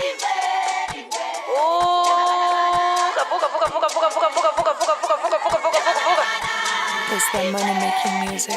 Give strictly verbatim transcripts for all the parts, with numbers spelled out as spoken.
It's that money making music.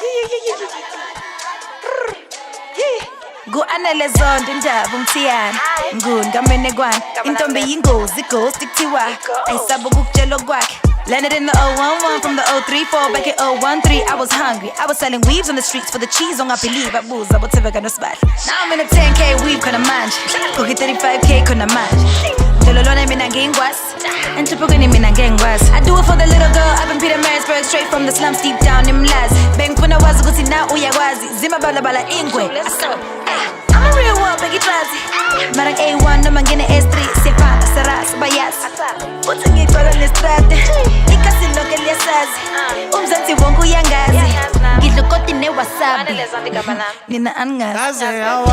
Gu-anele zonke indaba umthiyana ngungamene intombi yingozi ghost kuthiwa ayisaba ukukutshela kwakhe. Landed in the oh one one from the oh three four back in oh one three. I was hungry, I was selling weaves on the streets for the cheese. On I believe I booze, I whatever gonna spot. Now I'm in a ten K weave, kona manje. Go get thirty-five K, kona manje. Dololona mina ngengwas, and chupukani mina ngengwas. I do it for the little girl up in Peter Marisburg, straight from the slums deep down in Mlazi. Bang funa wazi kuthi na uyakwazi. Zima bala bala ingwe. I'm a real one, big trazi. Marang A one, noma ngene S three. Sefana, saras, bayas. Uthi ngigcwala nestrade. Ikasi lonke liyasazi. Umzansi wonke uyangazi. Ngidla ukoti newasabi. Nina angazi.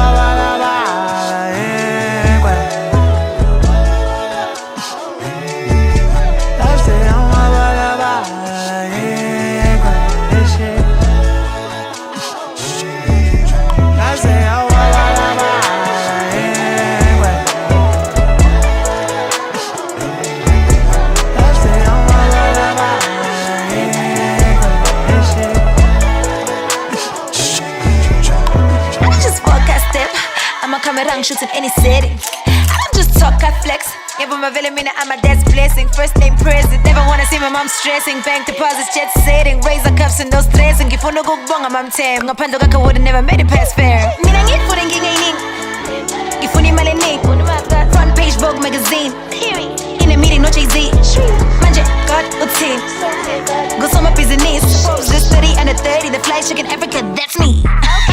I'm shooting any setting. I don't just talk, I flex. Even my villain, I'm a dad's blessing. First name present. Never wanna see my mom stressing. Bank deposits, jet setting. Razor cuffs and no stressing. If you no go bong, I'm ten. Ngapando kaka would've never made it past fair. Mina ngit for the ging if you need my front page Vogue magazine. In a meeting, no Jay-Z. Manje, God, utin. Go so my business. This thirty and a thirty. The fly chicken Africa, that's me.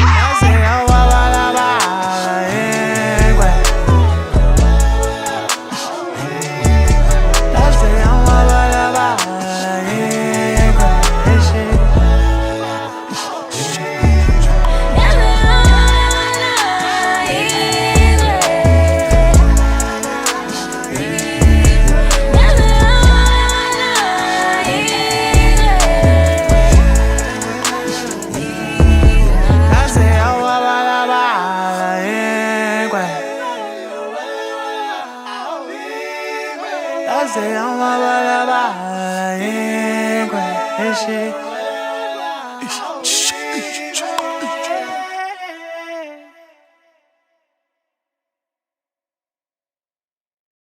I say I'm a bala bala, yeah,